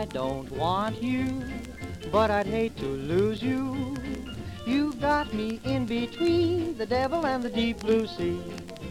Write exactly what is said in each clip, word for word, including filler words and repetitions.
don't want you, but I'd hate to lose you. You've got me in between the devil and the deep blue sea.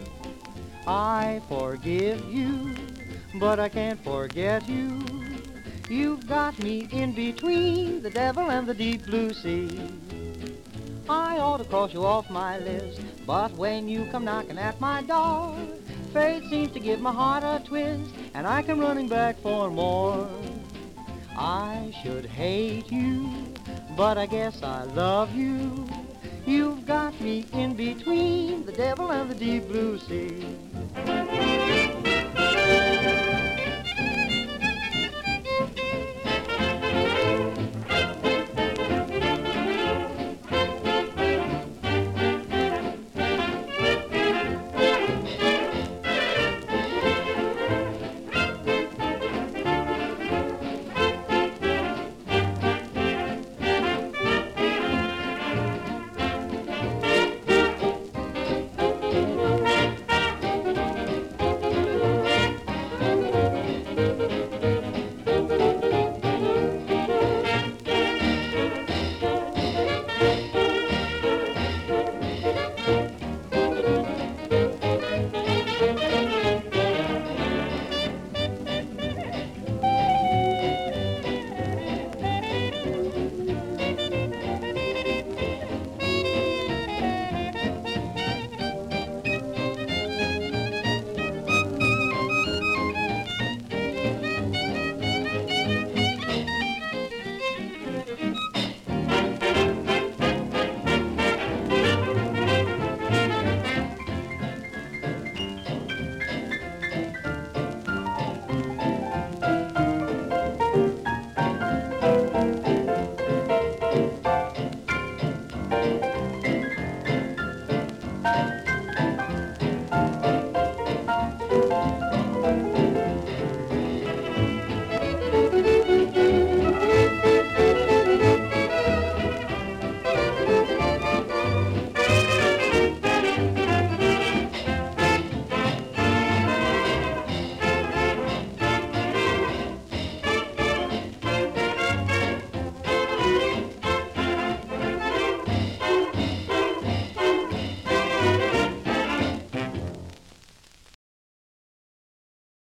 I forgive you, but I can't forget you. You've got me in between the devil and the deep blue sea. I ought to cross you off my list, but when you come knocking at my door, fate seems to give my heart a twist, and I come running back for more. I should hate you, but I guess I love you. You've got me in between the devil and the deep blue sea.